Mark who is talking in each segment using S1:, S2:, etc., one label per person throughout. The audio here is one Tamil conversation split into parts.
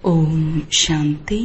S1: ஓம் சாந்தி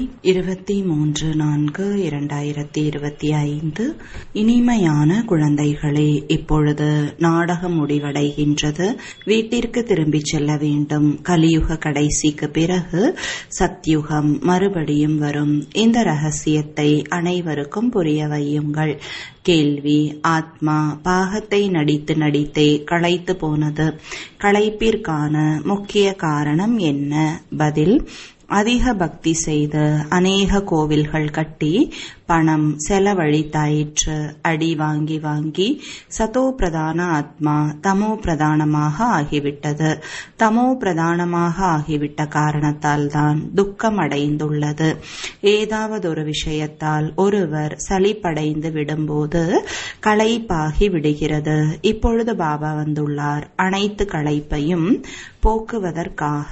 S1: 23/4/2025. இனிமையான குழந்தைகளே, இப்பொழுது நாடகம் முடிவடைகின்றது. வீட்டிற்கு திரும்பிச் செல்ல வேண்டும். கலியுக கடைசிக்கு பிறகு சத்யுகம் மறுபடியும் வரும். இந்த ரகசியத்தை அனைவருக்கும் புரிய வையுங்கள். கேள்வி: ஆத்மா பாகத்தை நடித்து நடித்தே களைத்து போனது. களைப்பிற்கான முக்கிய காரணம் என்ன? பதில்: அதிக பக்தி செய்து அநேக கோவில்கள் கட்டி பணம் செலவழித்தாயிற்று. அடி வாங்கி வாங்கி சதோ பிரதான ஆத்மா தமோ பிரதானமாக ஆகிவிட்டது. தமோ பிரதானமாக ஆகிவிட்ட காரணத்தால் தான் துக்கம் அடைந்துள்ளது. ஏதாவது ஒரு விஷயத்தால் ஒருவர் சலிப்படைந்து விடும்போது களைப்பாகி விடுகிறது. இப்பொழுது பாபா வந்துள்ளார் அனைத்து களைப்பையும் போக்குவதற்காக.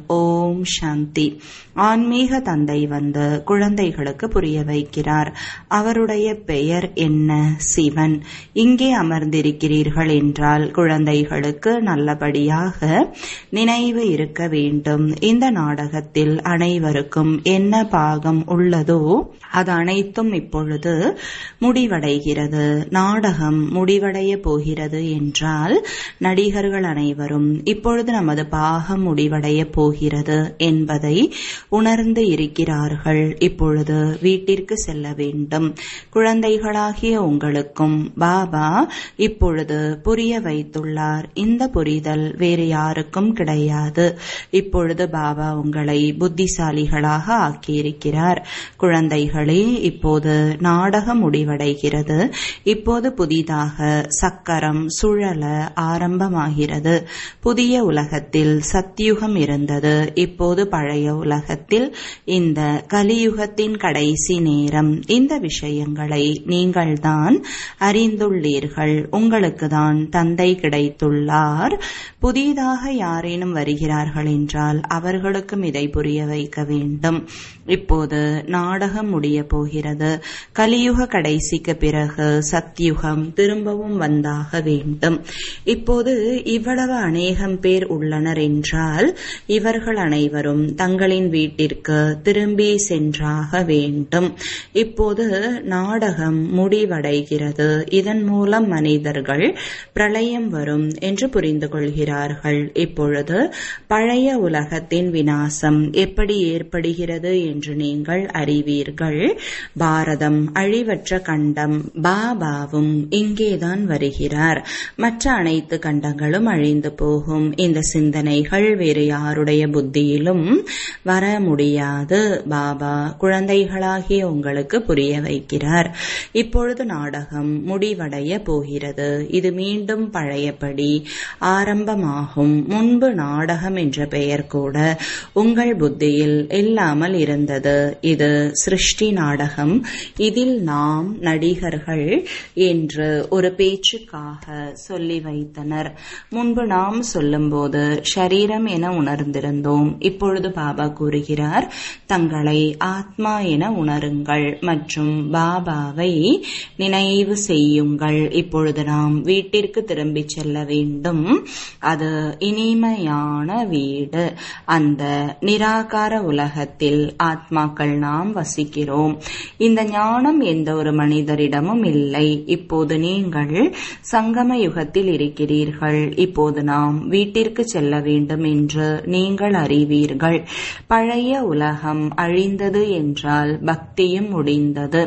S1: ஓம் சாந்தி. ஆன்மீக தந்தை வந்து குழந்தைகளுக்கு புரிய வைக்கிறார். அவருடைய பெயர் என்ன? சிவன். இங்கே அமர்ந்திருக்கிறீர்கள் என்றால் குழந்தைகளுக்கு நல்லபடியாக நினைவு இருக்க வேண்டும். இந்த நாடகத்தில் அனைவருக்கும் என்ன பாகம் உள்ளதோ அது அனைத்தும் இப்பொழுது முடிவடைகிறது. நாடகம் முடிவடைய போகிறது என்றால் நடிகர்கள் அனைவரும் இப்பொழுது நமது பாகம் முடிவடைய போகிறது என்பதை உணர்ந்து இருக்கிறார்கள். இப்பொழுது வீட்டிற்கு செல்ல வேண்டும். குழந்தைகளாகிய உங்களுக்கும் பாபா இப்பொழுது புரிய வைத்துள்ளார். இந்த புரிதல் வேறு யாருக்கும் கிடையாது. இப்பொழுது பாபா உங்களை புத்திசாலிகளாக ஆக்கியிருக்கிறார். குழந்தைகளே, இப்போது நாடகம் முடிவடைகிறது. இப்போது புதிதாக சக்கரம் சுழல ஆரம்பமாகிறது. புதிய உலகத்தில் சத்யுகம் இருந்தது. இப்போது பழைய உலகத்தில் இந்த கலியுகத்தின் கடைசி நேரம். இந்த விஷயங்களை நீங்கள்தான் அறிந்துள்ளீர்கள். உங்களுக்கு தான் தந்தை கிடைத்துள்ளார். புதிதாக யாரேனும் வருகிறார்கள் என்றால் அவர்களுக்கும் இதை புரிய வைக்க வேண்டும். இப்போது நாடகம் முடிய போகிறது. கலியுக கடைசிக்கு பிறகு சத்யுகம் திரும்பவும் வந்தாக வேண்டும். இப்போது இவ்வளவு அநேகம் பேர் உள்ளனர் என்றால் இவர்கள் அனைவரும் தங்களின் வீட்டிற்கு திரும்பி சென்றாக வேண்டும். இப்போது நாடகம் முடிவடைகிறது. இதன் மூலம் மனிதர்கள் பிரளயம் வரும் என்று புரிந்து கொள்கிறார்கள். இப்பொழுது பழைய உலகத்தின் விநாசம் எப்படி ஏற்படுகிறது என்று நீங்கள் அறிவீர்கள். பாரதம் அழிவற்ற கண்டம். பாபாவும் இங்கேதான் வருகிறார். மற்ற அனைத்து கண்டங்களும் அழிந்து போகும். இந்த சிந்தனைகள் வேறு யாருடைய புத்தியிலும் வர முடியாது. பாபா குழந்தைகளாகிய உங்களுக்கு புரிய வைக்கிறார். இப்பொழுது நாடகம் முடிவடைய போகிறது. இது மீண்டும் பழையபடி ஆரம்பமாகும். முன்பு நாடகம் என்ற பெயர் கூட உங்கள் புத்தியில் இல்லாமல் இருந்தது. இது சிருஷ்டி நாடகம். இதில் நாம் நடிகர்கள் என்று ஒரு பேச்சுக்காக சொல்லி வைத்தனர். முன்பு நாம் சொல்லும்போது ஷரீரம் என உணர்ந்திருந்தோம். இப்பொழுது பாபா கூறுகிறார், தங்களை ஆத்மா என உணருங்கள் மற்றும் பாபாவை நினைவு செய்யுங்கள். இப்பொழுது நாம் வீட்டிற்கு திரும்பிச் செல்ல வேண்டும். அது இனிமையான வீடு. அந்த நிராகார உலகத்தில் ஆத்மாக்கள் நாம் வசிக்கிறோம். இந்த ஞானம் எந்த ஒரு மனிதரிடமும் இல்லை. இப்போது நீங்கள் சங்கம யுகத்தில் இருக்கிறீர்கள். இப்போது நாம் வீட்டிற்கு செல்ல வேண்டும் என்று நீங்கள் அறிவீர்கள். பழைய உலகம் அழிந்தது என்றால் பக்தியும் முடிந்தது.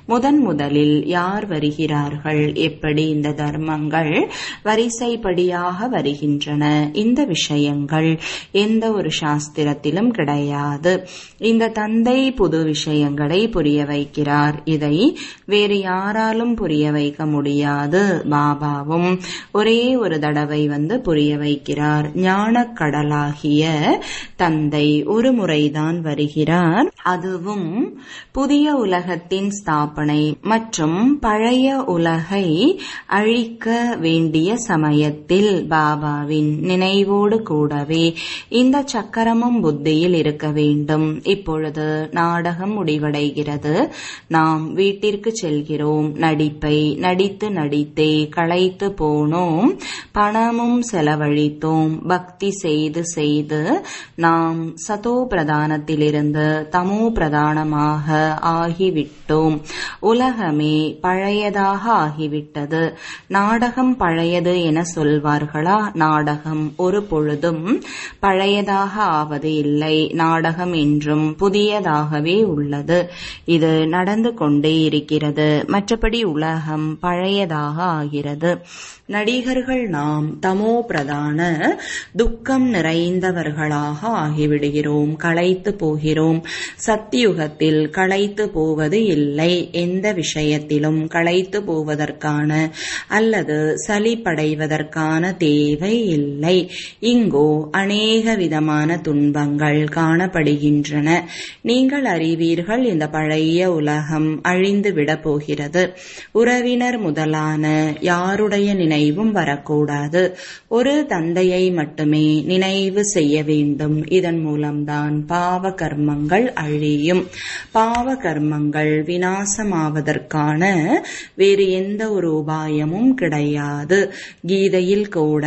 S1: முதலில் யார் வருகிறார்கள்? எப்படி இந்த தர்மங்கள் வரிசைப்படியாக வருகின்றன? இந்த விஷயங்கள் எந்த ஒரு சாஸ்திரத்திலும் கிடையாது. இந்த தந்தை புது விஷயங்களை புரிய வைக்கிறார். இதை வேறு யாராலும் புரிய வைக்க முடியாது. பாபாவும் ஒரே ஒரு தடவை வந்து புரிய வைக்கிறார். ஞானக்கடலாகிய தந்தை ஒரு முறைதான் வருகிறார். அதுவும் புதிய உலக உலகத்தின் ஸ்தாபனை மற்றும் பழைய உலகை அழிக்க வேண்டிய சமயத்தில் பாபாவின் நினைவோடு கூடவே இந்த சக்கரமும் புத்தியில் இருக்க வேண்டும். இப்பொழுது நாடகம் முடிவடைகிறது. நாம் வீட்டிற்கு செல்கிறோம். நடிப்பை நடித்து நடித்தே களைத்து போனோம். பணமும் செலவழித்தோம். பக்தி செய்து செய்து நாம் சதோ பிரதானத்திலிருந்து தமோ பிரதானமாக ஆகிவிட்டோம். உலகமே பழையதாக ஆகிவிட்டது. நாடகம் பழையது என சொல்வார்களா? நாடகம் ஒரு பொழுதும் பழையதாக ஆவது இல்லை. நாடகம் என்றும் புதியதாகவே உள்ளது. இது நடந்து கொண்டே இருக்கிறது. மற்றபடி உலகம் பழையதாக ஆகிறது. நடிகர்கள் நாம் தமோ பிரதான துக்கம் நிறைந்தவர்களாக ஆகிவிடுகிறோம். களைத்து போகிறோம். சத்தியுகத்தில் களைத்து போவது இல்லை. எந்த விஷயத்திலும் களைத்து போவதற்கான அல்லது சலிப்படைவதற்கான தேவை இல்லை. இங்கோ அநேக விதமான துன்பங்கள் காணப்படுகின்றன. நீங்கள் அறிவீர்கள், இந்த பழைய உலகம் அழிந்துவிடப் போகிறது. உறவினர் முதலான யாருடைய நினைவும் வரக்கூடாது. ஒரு தந்தையை மட்டுமே நினைவு செய்ய வேண்டும். இதன் மூலம்தான் பாவ கர்மங்கள் அழியும். பாவ கர்மங்கள் விநாசமாவதற்கான வேறு எந்த ஒரு உபாயமும் கிடையாது. கீதையில் கூட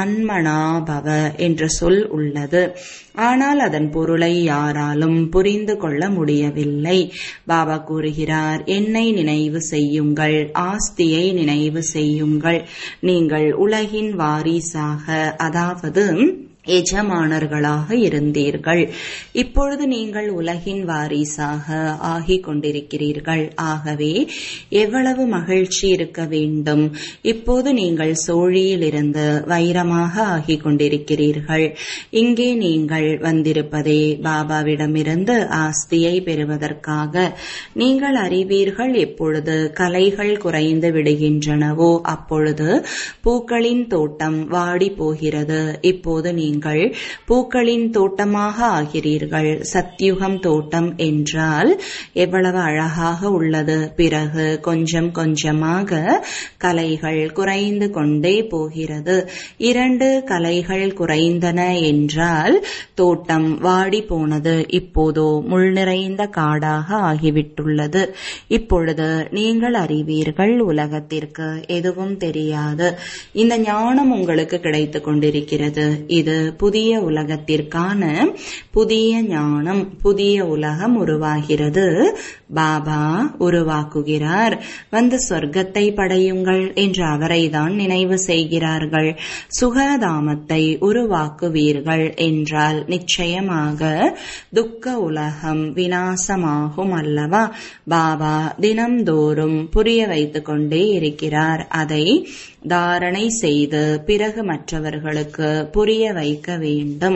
S1: மன்மனாபவ என்ற சொல் உள்ளது. ஆனால் அதன் பொருளை யாராலும் புரிந்து கொள்ள முடியவில்லை. பாபா கூறுகிறார், என்னை நினைவு செய்யுங்கள், ஆஸ்தியை நினைவு செய்யுங்கள். நீங்கள் உலகின் வாரிசாக, அதாவது எஜமானர்களாக இருந்தீர்கள். இப்பொழுது நீங்கள் உலகின் வாரிசாக ஆகிக் கொண்டிருக்கிறீர்கள். ஆகவே எவ்வளவு மகிழ்ச்சி இருக்க வேண்டும். இப்போது நீங்கள் சோழியிலிருந்து வைரமாக ஆகிக் கொண்டிருக்கிறீர்கள். இங்கே நீங்கள் வந்திருப்பதே பாபாவிடமிருந்து ஆஸ்தியை பெறுவதற்காக. நீங்கள் அறிவீர்கள், எப்பொழுது கலைகள் குறைந்து விடுகின்றனவோ அப்பொழுது பூக்களின் தோட்டம் வாடி போகிறது. இப்போது நீங்கள் பூக்களின் தோட்டமாக ஆகிறீர்கள். சத்யுகம் தோட்டம் என்றால் எவ்வளவு அழகாக உள்ளது. பிறகு கொஞ்சம் கொஞ்சமாக கலைகள் குறைந்து கொண்டே போகிறது. 2 கலைகள் குறைந்தன என்றால் தோட்டம் வாடி போனது. இப்போதோ முள் நிறைந்த காடாக ஆகிவிட்டுள்ளது. இப்பொழுது நீங்கள் அறிவீர்கள், உலகத்திற்கு எதுவும் தெரியாது. இந்த ஞானம் உங்களுக்கு கிடைத்துக் கொண்டிருக்கிறது. இது புதிய உலகத்திற்கான புதிய ஞானம். புதிய உலகம் உருவாகிறது. பாபா உருவாக்குகிறார். வந்து சொர்க்கத்தை படையுங்கள் என்று அவரைதான் நினைவு செய்கிறார்கள். சுகதாமத்தை உருவாக்குவீர்கள் என்றால் நிச்சயமாக துக்க உலகம் விநாசமாகும் அல்லவா? பாபா தினம்தோறும் புரிய வைத்துக் கொண்டே இருக்கிறார். அதை தாரணை செய்து பிறகு மற்றவர்களுக்கு புரிய வைக்க வேண்டும்.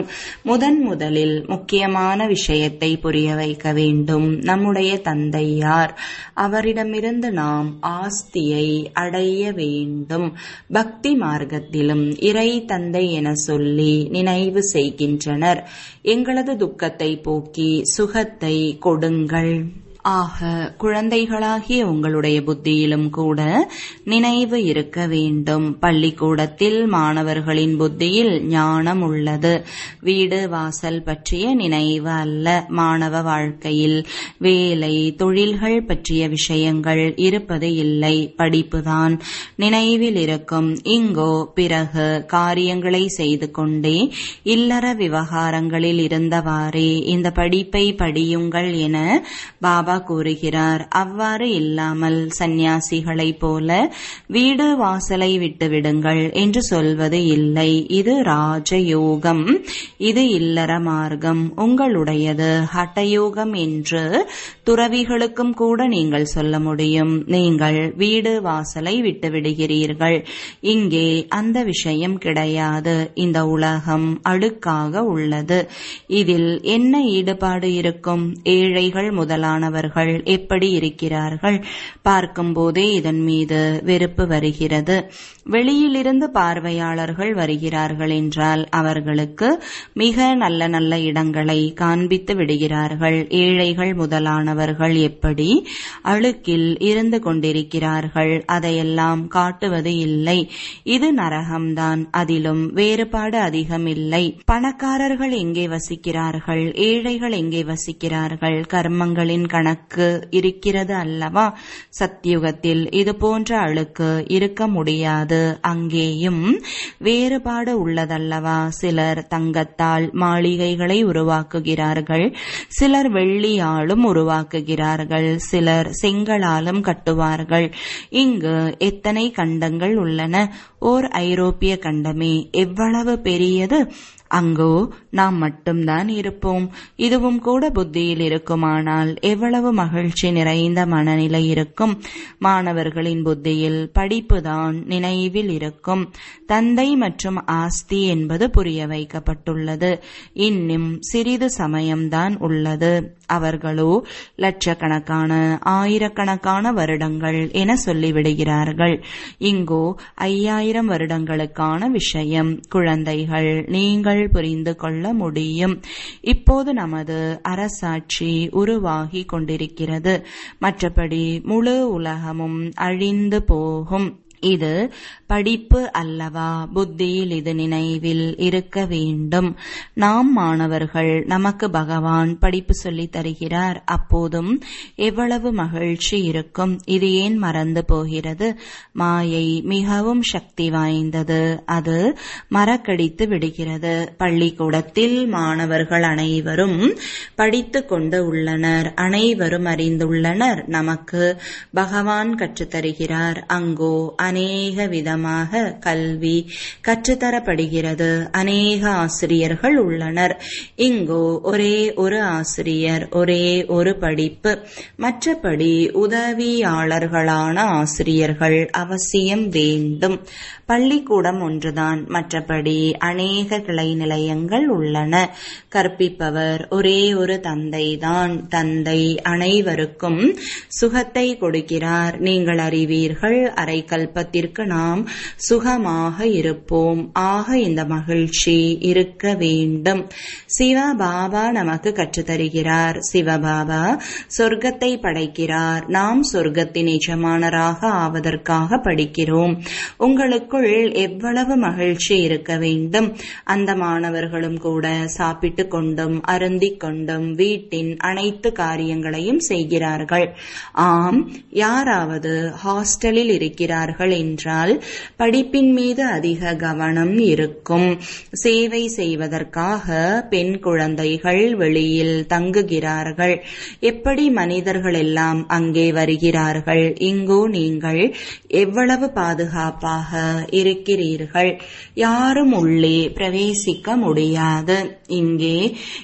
S1: முதலில் முக்கியமான விஷயத்தை புரிய வைக்க வேண்டும். நம்முடைய தந்தை யார்? அவரிடமிருந்து நாம் ஆஸ்தியை அடைய வேண்டும். பக்தி மார்க்கத்திலும் இறை தந்தை என சொல்லி நினைவு செய்கின்றனர். எங்களது துக்கத்தை போக்கி சுகத்தை கொடுங்கள். ஆக குழந்தைகளாகிய உங்களுடைய புத்தியிலும் கூட நினைவு இருக்க வேண்டும். பள்ளிக்கூடத்தில் மாணவர்களின் புத்தியில் ஞானம் உள்ளது. வீடு வாசல் பற்றிய நினைவு அல்ல. மாணவ வாழ்க்கையில் வேலை தொழில்கள் பற்றிய விஷயங்கள் இருப்பது இல்லை. படிப்புதான் நினைவில் இருக்கும். இங்கோ பிறகு காரியங்களை செய்து கொண்டே இல்லற விவகாரங்களில் இருந்தவாறே இந்த படிப்பை படியுங்கள் என பாபா கூறுகிறார். அவ்வாறு இல்லாமல் சந்நியாசிகளைப் போல வீடு வாசலை விட்டு விடுங்கள் என்று சொல்வது இல்லை. இது ராஜயோகம், இது இல்லற மார்க்கம். உங்களுடையது ஹட்டயோகம் என்று துறவிகளுக்கும் கூட நீங்கள் சொல்ல முடியும். நீங்கள் வீடு வாசலை விட்டு விடுகிறீர்கள். இங்கே அந்த விஷயம் கிடையாது. இந்த உலகம் அழுக்காக உள்ளது. இதில் என்ன ஈடுபாடு இருக்கும்? ஏழைகள் முதலானவர் மாணவர்கள் எப்படி இருக்கிறார்கள்? பார்க்கும் போதே இதன் மீது வெறுப்பு வருகிறது. வெளியிலிருந்து பார்வையாளர்கள் வருகிறார்கள் என்றால் அவர்களுக்கு மிக நல்ல நல்ல இடங்களை காண்பித்து விடுகிறார்கள். ஏழைகள் முதலானவர்கள் எப்படி அழுக்கில் இருந்து கொண்டிருக்கிறார்கள், அதையெல்லாம் காட்டுவது இல்லை. இது நரகம்தான், அதிலும் வேறுபாடு அதிகம் இல்லை. பணக்காரர்கள் எங்கே வசிக்கிறார்கள், ஏழைகள் எங்கே வசிக்கிறார்கள்? கர்மங்களின் கணக்கு இருக்கிறது அல்லவா? சத்யுகத்தில் இது போன்ற அழுக்கு இருக்க முடியாது. அங்கேயும் வேறுபாடு உள்ளதல்லவா? சிலர் தங்கத்தால் மாளிகைகளை உருவாக்குகிறார்கள், சிலர் வெள்ளியாலும் உருவாக்குகிறார்கள், சிலர் செங்கலாலும் கட்டுவார்கள். இங்கு எத்தனை கண்டங்கள் உள்ளன? ஓர் ஐரோப்பிய கண்டமே எவ்வளவு பெரியது! அங்கோ நாம் மட்டும்தான் இருப்போம். இதுவும் கூட புத்தியில் இருக்குமானால் எவ்வளவு மகிழ்ச்சி நிறைந்த மனநிலை இருக்கும். மாணவர்களின் புத்தியில் படிப்புதான் நினைவில் இருக்கும். தந்தை மற்றும் ஆஸ்தி என்பது புரிய வைக்கப்பட்டுள்ளது. இன்னும் சிறிது சமயம்தான் உள்ளது. அவர்களோ லட்சக்கணக்கான ஆயிரக்கணக்கான வருடங்கள் என சொல்லிவிடுகிறார்கள். இங்கோ 5000 வருடங்களுக்கான விஷயம். குழந்தைகள், நீங்கள் புரிந்து கொள்ள முடியும். இப்போது நமது அரசாட்சி உருவாகி கொண்டிருக்கிறது. மற்றபடி முழு உலகமும் அழிந்து போகும். இது படிப்பு அல்லவா? புத்தியில் இது நினைவில் இருக்க வேண்டும். நாம் மாணவர்கள், நமக்கு பகவான் படிப்பு சொல்லித் தருகிறார். அப்போதும் எவ்வளவு மகிழ்ச்சி இருக்கும். இது ஏன் மறந்து போகிறது? மாயை மிகவும் சக்தி வாய்ந்தது. அது மறக்கடித்து விடுகிறது. பள்ளிக்கூடத்தில் மாணவர்கள் அனைவரும் படித்துக் கொண்டு உள்ளனர். அனைவரும் அறிந்துள்ளனர். நமக்கு பகவான் கற்றுத்தருகிறார். அங்கோ அநேக விதமாக கல்வி கற்றுத்தரப்படுகிறது. அநேக ஆசிரியர்கள் உள்ளனர். இங்கோ ஒரே ஒரு ஆசிரியர், ஒரே ஒரு படிப்பு. மற்றபடி உதவியாளர்களான ஆசிரியர்கள் அவசியம் வேண்டும். பள்ளிக்கூடம் ஒன்றுதான், மற்றபடி அநேக கிளை நிலையங்கள் உள்ளன. கற்பிப்பவர் ஒரே ஒரு தந்தைதான். தந்தை அனைவருக்கும் சுகத்தை கொடுக்கிறார். நீங்கள் அறிவீர்கள், அரை கல்பத்திற்கு நாம் சுகமாக இருப்போம். ஆக இந்த மகிழ்ச்சி இருக்க வேண்டும். சிவபாபா நமக்கு கற்றுத்தருகிறார். சிவபாபா சொர்க்கத்தை படைக்கிறார். நாம் சொர்க்கத்தின் எஜமானராக ஆவதற்காக படிக்கிறோம். உங்களுக்குள் எவ்வளவு மகிழ்ச்சி இருக்க வேண்டும். அந்த மாணவர்களும் கூட சாப்பிட்டு கொண்டும் அருந்திக் கொண்டும் வீட்டின் அனைத்து காரியங்களையும் செய்கிறார்கள். ஆம், யாராவது ஹாஸ்டலில் இருக்கிறார்கள் என்றால் படிப்பின் மீது அதிக கவனம் இருக்கும். சேவை செய்வதற்காக பெண் குழந்தைகள் வெளியில் தங்குகிறார்கள். எப்படி மனிதர்கள் எல்லாம் அங்கே வருகிறார்கள். இங்கோ நீங்கள் எவ்வளவு பாதுகாப்பாக இருக்கிறீர்கள். யாரும் உள்ளே பிரவேசிக்க முடியாது. இங்கே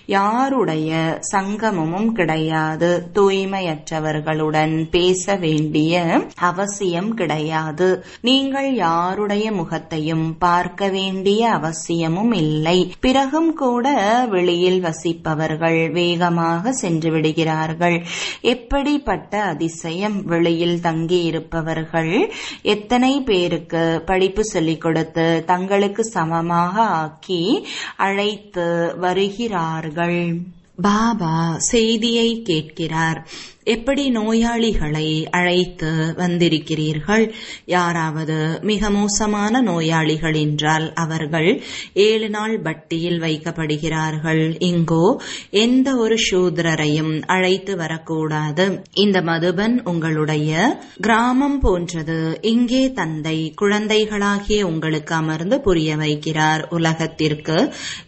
S1: யாருடைய சங்கமமும் கிடையாது. தூய்மையற்றவர்களுடன் பேச வேண்டிய அவசியம் கிடையாது. நீங்கள் யாருடைய முகத்தையும் பார்க்க வேண்டிய அவசியமும் இல்லை. பிறகும் கூட வெளியில் வசிப்பவர்கள் வேகமாக சென்று விடுகிறார்கள். எப்படிப்பட்ட அதிசயம்! வெளியில் தங்கியிருப்பவர்கள் எத்தனை பேருக்கு படிப்பு சொல்லிக் கொடுத்து தங்களுக்கு சமமாக ஆக்கி அழைத்து வருகிறார்கள். பாபா செய்தியை கேட்கிறார். எப்படி நோயாளிகளை அழைத்து வந்திருக்கிறீர்கள்? யாராவது மிக மோசமான நோயாளிகள் என்றால் அவர்கள் 7 நாள் பட்டியில் வைக்கப்படுகிறார்கள். இங்கோ எந்த ஒரு சூத்ரரையும் அழைத்து வரக்கூடாது. இந்த மதுபன் உங்களுடைய கிராமம் போன்றது. இங்கே தந்தை குழந்தைகளாகிய உங்களுக்கு அமர்ந்து புரிய வைக்கிறார். உலகத்திற்கு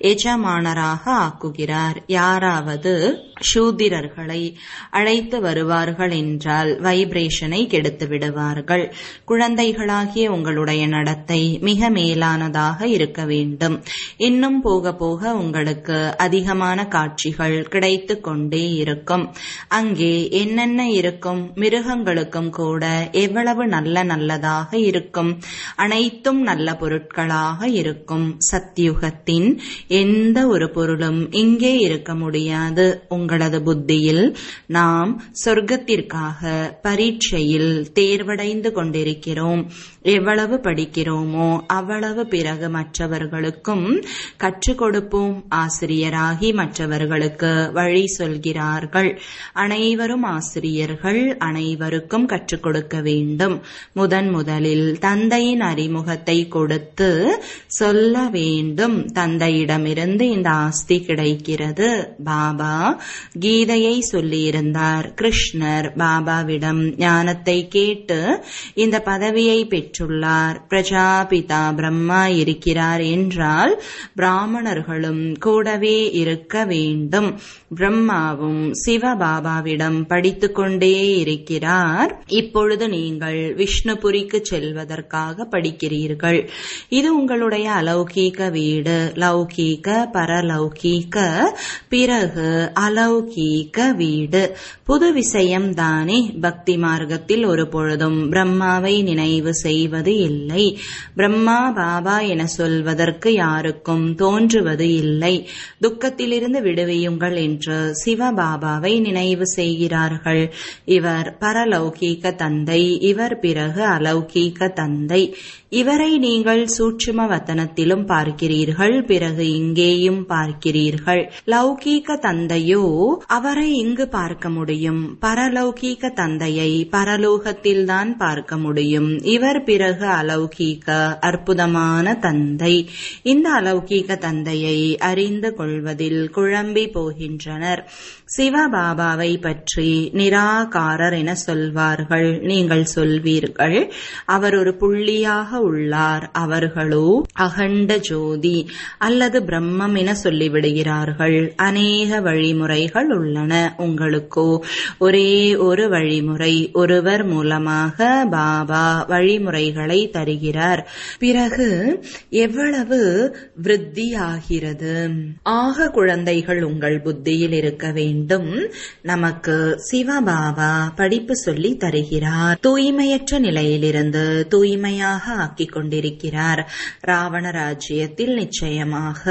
S1: எஜமானராக ஆக்குகிறார். யாராவது சூத்திரர்களை அழைத்து வருவார்கள் என்றால் வைப்ரேஷனை கெடுத்து விடுவார்கள். குழந்தைகளாகிய உங்களுடைய நடத்தை மிக மேலானதாக இருக்க வேண்டும். இன்னும் போக போக உங்களுக்கு அதிகமான காட்சிகள் கிடைத்து கொண்டே இருக்கும். அங்கே என்னென்ன இருக்கும்? மிருகங்களுக்கும் கூட எவ்வளவு நல்லதாக இருக்கும். அனைத்தும் நல்ல பொருட்களாக இருக்கும். சத்யுகத்தின் எந்த ஒரு பொருளும் இங்கே இருக்க முடியாது. உங்களது புத்தியில் நாம் சொர்க்கத்திற்காக பரீட்சையில் தேர்வடைந்து கொண்டிருக்கிறோம். எவ்வளவு படிக்கிறோமோ அவ்வளவு பிறகு மற்றவர்களுக்கும் கற்றுக் கொடுப்போம். ஆசிரியராகி மற்றவர்களுக்கு வழி சொல்கிறார்கள். அனைவரும் ஆசிரியர்கள், அனைவருக்கும் கற்றுக் கொடுக்க வேண்டும். முதலில் தந்தையின் அறிமுகத்தை கொடுத்து சொல்ல வேண்டும். தந்தையிடமிருந்து இந்த ஆஸ்தி கிடைக்கிறது. பாபா கீதையை சொல்லியிருந்தார். கிருஷ்ணர் பாபாவிடம் ஞானத்தை கேட்டு இந்த பதவியை பெற்றுள்ளார். பிரஜாபிதா பிரம்மா இருக்கிறார் என்றால் பிராமணர்களும் கூடவே இருக்க வேண்டும். பிரம்மாவும் சிவபாபாவிடம் படித்துக் கொண்டே இருக்கிறார். இப்பொழுது நீங்கள் விஷ்ணுபுரிக்கு செல்வதற்காக படிக்கிறீர்கள். இது உங்களுடைய அலௌகீக வீடு. லௌகீக, பரலௌகீக, பிறகு அலௌகீக வீடு. புது விஷயம் தானே. பக்தி மார்க்கத்தில் ஒரு பொழுதும் பிரம்மாவை நினைவு செய்வது இல்லை. பிரம்மா பாபா என சொல்வதற்கு யாருக்கும் தோன்றுவது இல்லை. துக்கத்திலிருந்து விடுவியுங்கள் என்று சிவபாபாவை நினைவு செய்கிறார்கள். இவர் பரலௌகீக தந்தை, இவர் பிறகு அலௌகீக தந்தை. இவரை நீங்கள் சூட்சும வதனத்திலும் பார்க்கிறீர்கள், பிறகு இங்கேயும் பார்க்கிறீர்கள். லௌகீக தந்தையோ அவரை இங்கு பார்க்க முடியும். பரலௌகீக தந்தையை பரலோகத்தில்தான் பார்க்க முடியும். இவர் பிறகு அலௌகீக அற்புதமான தந்தை. இந்த அலௌகீக தந்தையை அறிந்து கொள்வதில் குழம்பி போகின்றனர். சிவபாபாவை பற்றி நிராகாரர் என சொல்வார்கள். நீங்கள் சொல்வீர்கள் அவர் ஒரு புள்ளியாக உள்ளார். அவர்களோ அகண்ட ஜோதி அல்லது பிரம்மம் என சொல்லிவிடுகிறார்கள். அநேக வழிமுறைகள் உள்ளன. உங்களுக்கோ ஒரே ஒரு வழிமுறை. ஒருவர் மூலமாக பாபா வழிமுறைகளை தருகிறார். பிறகு எவ்வளவு விருத்தியாகிறது. ஆக குழந்தைகள் உங்கள் புத்தியில் இருக்க வேண்டும். நமக்கு சிவபாபா படிப்பு சொல்லி தருகிறார். தூய்மையற்ற நிலையிலிருந்து தூய்மையாக ஆக்கிக் கொண்டிருக்கிறார். ராவண ராஜ்யத்தில் நிச்சயமாக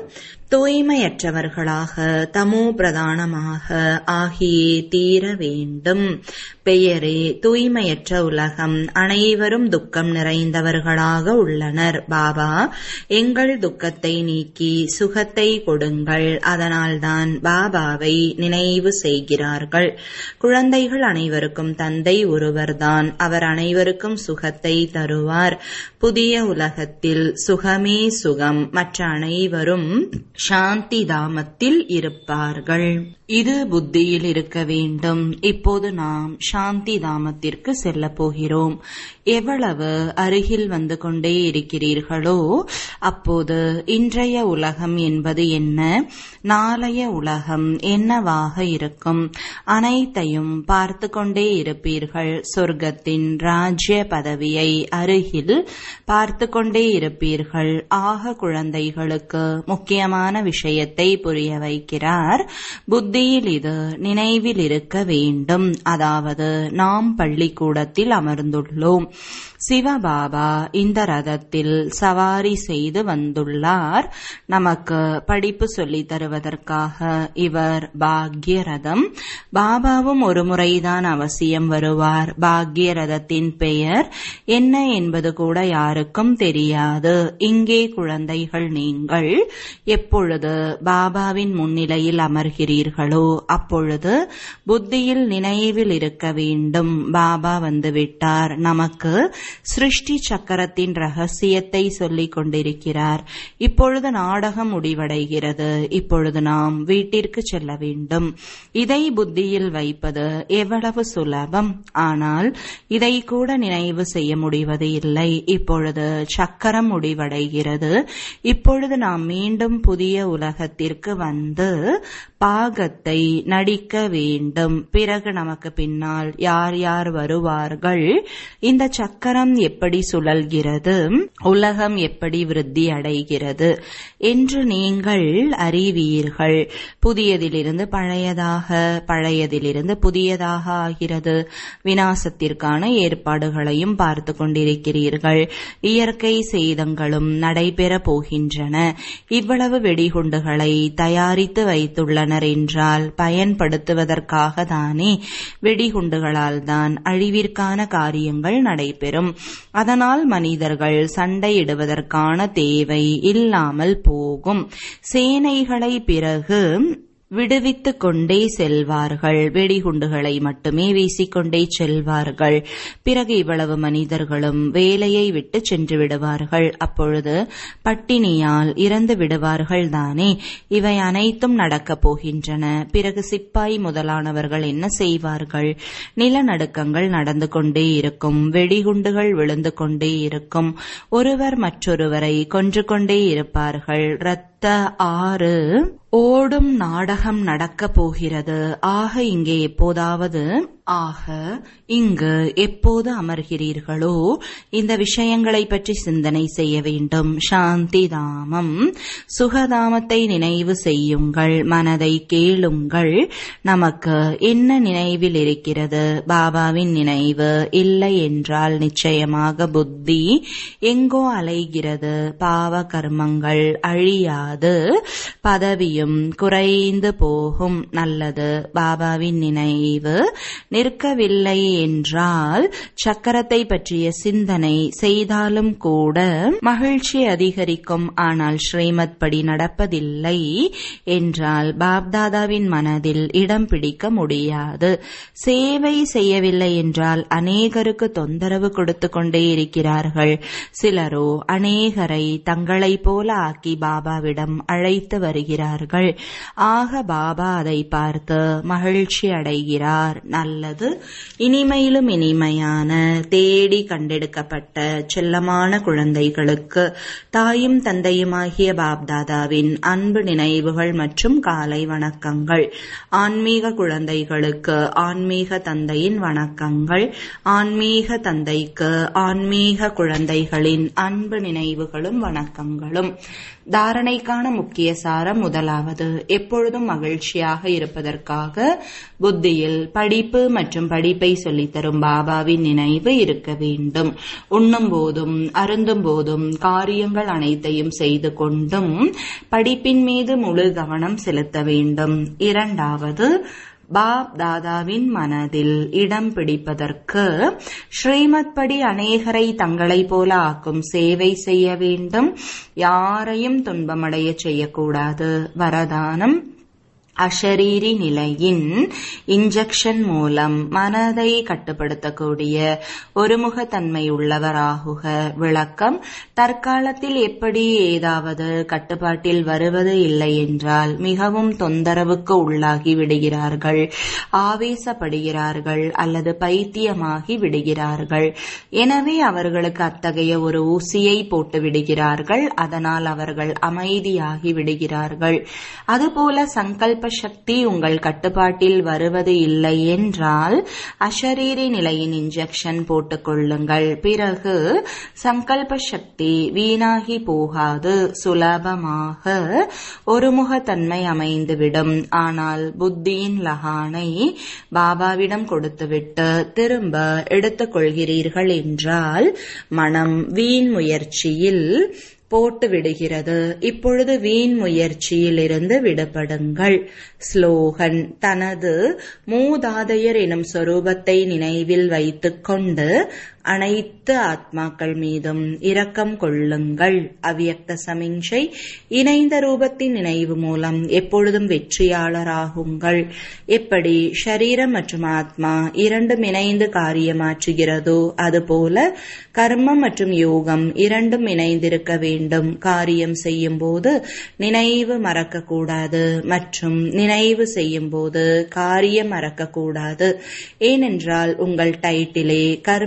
S1: தூய்மையற்றவர்களாக தமோ பிரதானமாக ஆகியே தீர வேண்டும். பெயரே தூய்மையற்ற உலகம். அனைவரும் துக்கம் நிறைந்தவர்களாக உள்ளனர். பாபா எங்கள் துக்கத்தை நீக்கி சுகத்தை கொடுங்கள். அதனால்தான் பாபாவை நினைவு செய்கிறார்கள். குழந்தைகள் அனைவருக்கும் தந்தை ஒருவர்தான். அவர் அனைவருக்கும் சுகத்தை தருவார். புதிய உலகத்தில் சுகமே சுகம். மற்ற அனைவரும் சாந்தி தாமத்தில் இருப்பார்கள். இது புத்தியில் இருக்க வேண்டும். இப்போது நாம் சாந்தி தாமத்திற்கு செல்ல போகிறோம். எவ்வளவு அருகில் வந்து கொண்டே இருக்கிறீர்களோ அப்போது இன்றைய உலகம் என்பது என்ன, நாளைய உலகம் என்னவாக இருக்கும், அனைத்தையும் பார்த்து கொண்டே இருப்பீர்கள். சொர்க்கத்தின் ராஜ்ய பதவியை அருகில் பார்த்து கொண்டே இருப்பீர்கள். ஆக குழந்தைகளுக்கு முக்கியமான விஷயத்தை புரிய வைக்கிறார். புத்தியில் இது நினைவில் இருக்க வேண்டும். அதாவது நாம் பள்ளிக்கூடத்தில் அமர்ந்துள்ளோம். சிவபாபா இந்த ரதத்தில் சவாரி செய்து வந்துள்ளார். நமக்கு படிப்பு சொல்லித் தருவதற்காக. இவர் பாக்ய ரதம். பாபாவும் ஒரு முறைதான் அவசியம் வருவார். பாக்ய ரதத்தின் பெயர் என்ன என்பது கூட யாருக்கும் தெரியாது. இங்கே குழந்தைகள் நீங்கள் எப்பொழுது பாபாவின் முன்னிலையில் அமர்கிறீர்களோ அப்பொழுது புத்தியில் நினைவில் இருக்க வேண்டும். பாபா வந்துவிட்டார். நமக்கு சிருஷ்டி சக்கரத்தின் ரகசியத்தை சொல்லிக் கொண்டிருக்கிறார். இப்பொழுது நாடகம் முடிவடைகிறது. இப்பொழுது நாம் வீட்டிற்கு செல்ல வேண்டும். இதை புத்தியில் வைப்பது எவ்வளவு சுலபம். ஆனால் இதை கூட நினைவு செய்ய முடிவது இல்லை. இப்பொழுது சக்கரம் முடிவடைகிறது. இப்பொழுது நாம் மீண்டும் புதிய உலகத்திற்கு வந்து பாகத்தை நடிக்க வேண்டும். பிறகு நமக்கு பின்னால் யார் யார் வருவார்கள். இந்த சக்கரம் சக்கரம் எப்படி சுழல்கிறது, உலகம் எப்படி விருத்தி அடைகிறது என்று நீங்கள் அறிவீர்கள். புதியதிலிருந்து பழையதாக, பழையதிலிருந்து புதியதாக ஆகிறது. விநாசத்திற்கான ஏற்பாடுகளையும் பார்த்து கொண்டிருக்கிறீர்கள். இயற்கை சேதங்களும் நடைபெற போகின்றன. இவ்வளவு வெடிகுண்டுகளை தயாரித்து வைத்துள்ளனர் என்றால் பயன்படுத்துவதற்காக தானே. வெடிகுண்டுகளால் தான் அழிவிற்கான காரியங்கள் நடைபெறும். அதனால் மனிதர்கள் சண்டையிடுவதற்கான தேவை இல்லாமல் போகும். சேனைகளை பிறகு விடுவித்துக் கொண்டே செல்வார்கள். வெடிகுண்டுகளை மட்டுமே வீசிக்கொண்டே செல்வார்கள். பிறகு இவ்வளவு மனிதர்களும் வேலையை விட்டு சென்று விடுவார்கள். அப்பொழுது பட்டினியால் இறந்து விடுவார்கள் தானே. இவை அனைத்தும் நடக்கப் போகின்றன. பிறகு சிப்பாய் முதலானவர்கள் என்ன செய்வார்கள்? நிலநடுக்கங்கள் நடந்து கொண்டே இருக்கும். வெடிகுண்டுகள் விழுந்து கொண்டே இருக்கும். ஒருவர் மற்றொருவரை கொன்று கொண்டே இருப்பார்கள். இரத்த ஆறு ஓடும் நாடகம் நடக்கப் போகிறது. இங்கு எப்போது அமர்கிறீர்களோ இந்த விஷயங்களை பற்றி சிந்தனை செய்ய வேண்டும். சாந்தி தாமம், சுகதாமத்தை நினைவு செய்யுங்கள். மனதை கேளுங்கள். நமக்கு என்ன நினைவில் இருக்கிறது? பாபாவின் நினைவு இல்லை என்றால் நிச்சயமாக புத்தி எங்கோ அலைகிறது. பாவ கர்மங்கள் அழியாது, பதவியும் குறைந்து போகும். நல்லது. பாபாவின் நினைவு நிற்கவில்லை என்றால் சக்கரத்தை பற்றிய சிந்தனை செய்தாலும் கூட மகிழ்ச்சி அதிகரிக்கும். ஆனால் ஸ்ரீமத் படி நடப்பதில்லை என்றால் பாப்தாதாவின் மனதில் இடம் பிடிக்க முடியாது. சேவை செய்யவில்லை என்றால் அநேகருக்கு தொந்தரவு கொடுத்து கொண்டே இருக்கிறார்கள். சிலரோ அநேகரை தங்களை போல ஆக்கி பாபாவிடம் அழைத்து வருகிறார்கள். ஆக பாபா அதை பார்த்து மகிழ்ச்சி அடைகிறார். நல்லது. இனிமையிலும் இனிமையான தேடி கண்டெடுக்கப்பட்ட செல்லமான குழந்தைகளுக்கு தாயும் தந்தையுமாகிய பாப்தாதாவின் அன்பு நினைவுகள் மற்றும் காலை வணக்கங்கள். ஆன்மீக குழந்தைகளுக்கு ஆன்மீக தந்தையின் வணக்கங்கள். ஆன்மீக தந்தைக்கு ஆன்மீக குழந்தைகளின் அன்பு நினைவுகளும் வணக்கங்களும். தாரணைக்கான முக்கிய சாரம். முதலாவது, எப்பொழுதும் மகிழ்ச்சியாக இருப்பதற்காக புத்தியில் படிப்பு மற்றும் படிப்பை சொல்லித்தரும் பாபாவின் நினைவு இருக்க வேண்டும். உண்ணும் போதும் அருந்தும் போதும் காரியங்கள் அனைத்தையும் செய்து கொண்டும் படிப்பின் மீது முழு கவனம் செலுத்த வேண்டும். இரண்டாவது, பாப் தாதாவின் மனதில் இடம் பிடிப்பதற்கு ஸ்ரீமத் படி அநேகரை தங்களை போல ஆக்கும் சேவை செய்ய வேண்டும். யாரையும் துன்பமடைய செய்யக்கூடாது. வரதானம். அஷரீரி நிலையின் இன்ஜெக்ஷன் மூலம் மனதை கட்டுப்படுத்தக்கூடிய ஒருமுகத்தன்மை உள்ளவராகுக. விளக்கம். தற்காலத்தில் எப்படி ஏதாவது கட்டுப்பாட்டில் வருவது இல்லை என்றால் மிகவும் தொந்தரவுக்கு உள்ளாகி விடுகிறார்கள், ஆவேசப்படுகிறார்கள் அல்லது பைத்தியமாகி விடுகிறார்கள். எனவே அவர்களுக்கு அத்தகைய ஒரு ஊசியை போட்டு விடுகிறார்கள். அதனால் அவர்கள் அமைதியாகி விடுகிறார்கள். அதுபோல சங்கல்ப சக்தி உங்கள் கட்டுப்பாட்டில் வருவது இல்லை என்றால் அஷரீரி நிலையின் இன்ஜெக்ஷன் போட்டுக் கொள்ளுங்கள். பிறகு சங்கல்ப சக்தி வீணாகி போகாது. சுலபமாக ஒருமுகத்தன்மை அமைந்துவிடும். ஆனால் புத்தியின் லகானை பாபாவிடம் கொடுத்துவிட்டு திரும்ப எடுத்துக் கொள்கிறீர்கள் என்றால் மனம் வீண் முயற்சியில் போட்டு விடுகிறது. இப்பொழுது வீண் முயற்சியில் இருந்து விடுபடுங்கள். ஸ்லோகன். தனது மூதாதையர் எனும் சொரூபத்தை நினைவில் வைத்துக் கொண்டு அனைத்து ஆத்மாக்கள் மீதும் இரக்கம் கொள்ளுங்கள். அவ்யக்த சமிஞ்சை. இணைந்த ரூபத்தின் நினைவு மூலம் எப்பொழுதும் வெற்றியாளராகுங்கள். எப்படி ஷரீரம் மற்றும் ஆத்மா இரண்டும் இணைந்து காரியமாற்றுகிறதோ அதுபோல கர்மம் மற்றும் யோகம் இரண்டும் இணைந்திருக்க வேண்டும். காரியம் செய்யும் போது நினைவு மறக்கக்கூடாது மற்றும் நினைவு செய்யும் போது காரியம் மறக்கக்கூடாது. ஏனென்றால் உங்கள் டைட்டிலே கர்ம யோகி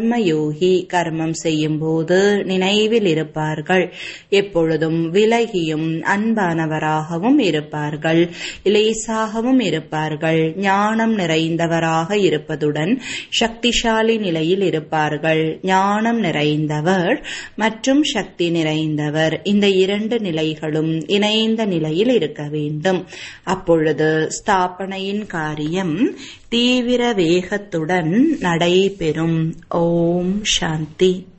S1: யோகி கர்மம் செய்யும் போது நினைவில் இருப்பார்கள். எப்பொழுதும் விலகியும் அன்பானவராகவும் இருப்பார்கள். லேசாகவும் இருப்பார்கள். ஞானம் நிறைந்தவராக இருப்பதுடன் சக்திசாலி நிலையில் இருப்பார்கள். ஞானம் நிறைந்தவர் மற்றும் சக்தி நிறைந்தவர், இந்த இரண்டு நிலைகளும் இணைந்த நிலையில் இருக்க வேண்டும். அப்பொழுது ஸ்தாபனையின் காரியம் தீவிர வேகத்துடன் நடைபெறும். ஓம் சாந்தி.